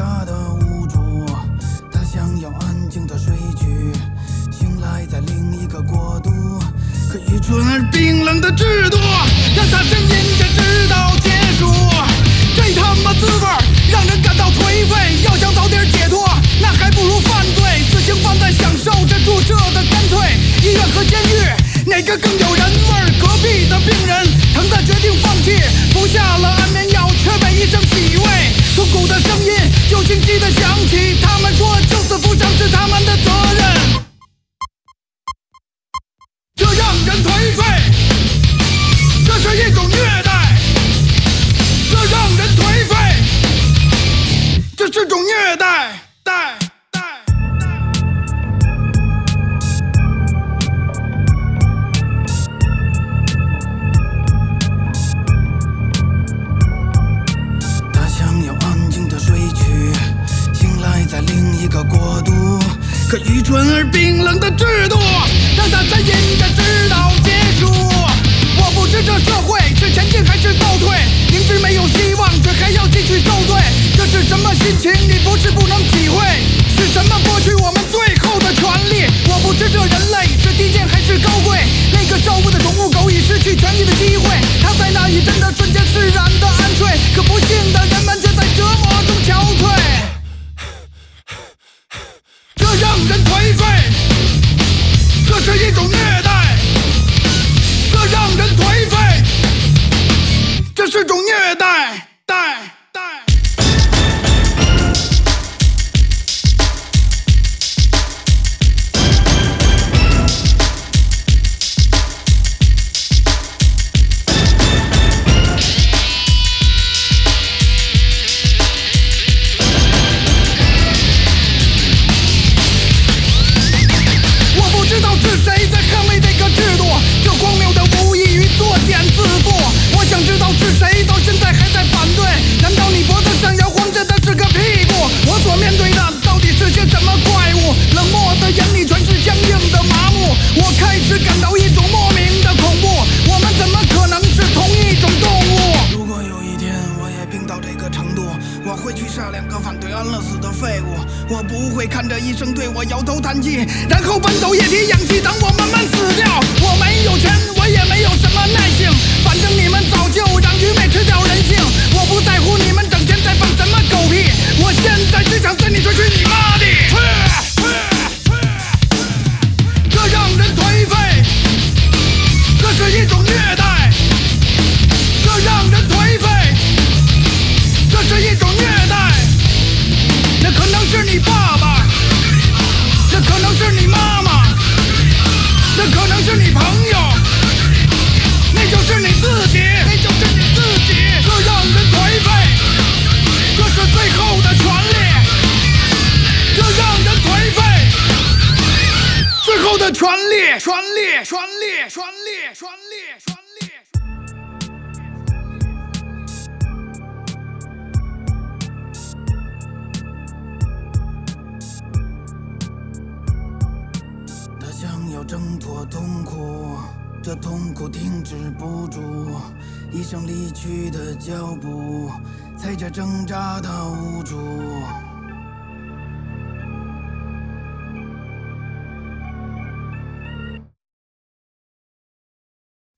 扎的无助，他想要安静的睡去，醒来在另一个国度。可愚蠢而冰冷的制度，让他呻吟着直到结束。这他妈滋味让人感到颓废。要想早点解脱，那还不如犯罪。死刑犯在享受着注射的干脆。医院和监狱，哪个更有人味？隔壁的病人疼得决定放弃，服下了安眠药，却被医生洗胃。痛苦的声音又清晰地响起，他们说救死扶伤是他们的责任。这让人颓废，这是一种虐待。这让人颓废，这是种虐待。他想要安静的睡去，醒来在另一个国度。可愚蠢而冰冷的制度，让他呻吟着直到结束。我不知这社会是前进还是倒退，明知没有希望，却还要继续受罪。这是什么心情？你不是不能体会，是什么剥取我们最后的权利？我不知这人类是低贱还是高贵，那个照顾的宠物狗已失去权益的机会，它在那一阵的瞬间释然的安睡，可不幸的人们却在折磨中憔悴。这让人颓废，这是一种虐待。这让人颓废，这是种虐待。我不会看着医生对我摇头叹气，然后搬走液体氧气，等我慢慢死掉。我没有钱，我也没有什么耐性，反正你们早就让愚昧吃掉人性。我不在乎你们整天在放什么狗屁，我现在只想跟你吹去你妈的！这让人颓废，这是一种虐待。这让人颓废，这是一种虐待。那可能是你爸爸，那可能是你妈妈，那可能是你朋友，那就是你自己，这让人颓废，这是最后的权利。这让人颓废，最后的权利。想要挣脱痛苦，这痛苦停止不住，医生离去的脚步，踩着挣扎的无助。